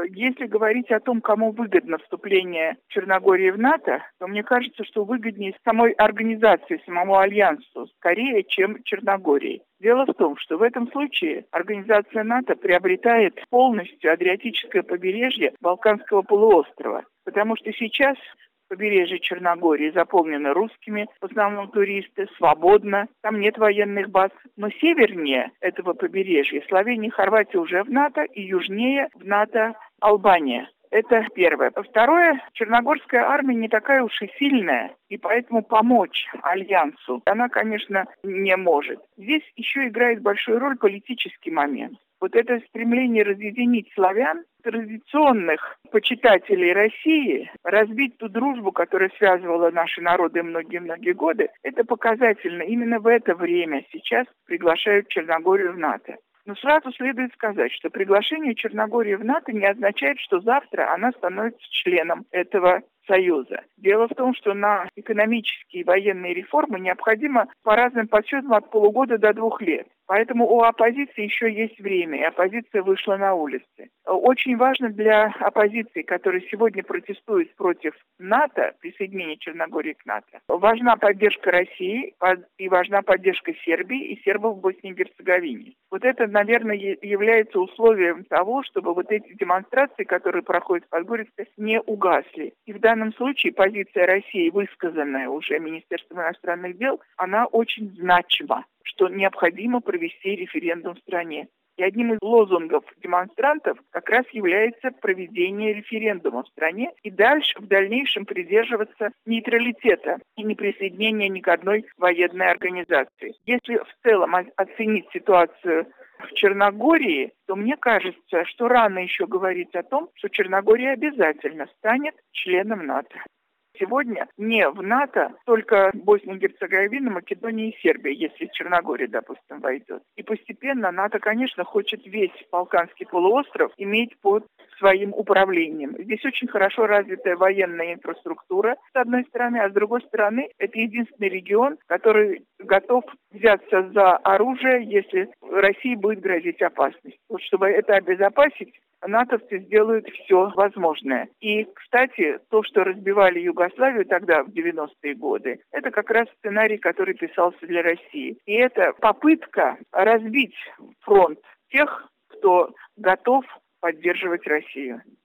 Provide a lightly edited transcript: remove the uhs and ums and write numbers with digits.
Если говорить о том, кому выгодно вступление Черногории в НАТО, то мне кажется, что выгоднее самой организации, самому альянсу скорее, чем Черногории. Дело в том, что в этом случае организация НАТО приобретает полностью Адриатическое побережье Балканского полуострова, потому что сейчас побережье Черногории заполнено русскими, в основном туристы, свободно, там нет военных баз. Но севернее этого побережья Словения и Хорватия уже в НАТО, и южнее в НАТО Албания. Это первое. Второе, Черногорская армия не такая уж и сильная, и поэтому помочь альянсу она, конечно, не может. Здесь еще играет большую роль политический момент. Вот это стремление разъединить славян, традиционных почитателей России, разбить ту дружбу, которая связывала наши народы многие-многие годы, это показательно. Именно в это время сейчас приглашают Черногорию в НАТО. Но сразу следует сказать, что приглашение Черногории в НАТО не означает, что завтра она становится членом этого союза. Дело в том, что на экономические и военные реформы необходимо по разным подсчетам от полугода до 2 лет. Поэтому у оппозиции еще есть время, и оппозиция вышла на улицы. Очень важно для оппозиции, которая сегодня протестует против НАТО, присоединения Черногории к НАТО, важна поддержка России и важна поддержка Сербии и сербов в Боснии и Герцеговине. Вот это, наверное, является условием того, чтобы вот эти демонстрации, которые проходят в Подгорице, не угасли. И в данном случае позиция России, высказанная уже Министерством иностранных дел, она очень значима, что необходимо провести референдум в стране. И одним из лозунгов демонстрантов как раз является проведение референдума в стране и в дальнейшем придерживаться нейтралитета и неприсоединения ни к одной военной организации. Если в целом оценить ситуацию в Черногории, то мне кажется, что рано еще говорить о том, что Черногория обязательно станет членом НАТО. Сегодня не в НАТО только Босния и Герцеговина, Македония и Сербия, если Черногория, допустим, войдет. И постепенно НАТО, конечно, хочет весь Балканский полуостров иметь под своим управлением. Здесь очень хорошо развитая военная инфраструктура, с одной стороны, а с другой стороны, это единственный регион, который готов взяться за оружие, если России будет грозить опасность. Вот чтобы это обезопасить, натовцы сделают все возможное. И, кстати, то, что разбивали Югославию тогда, в 90-е годы, это как раз сценарий, который писался для России. И это попытка разбить фронт тех, кто готов поддерживать Россию.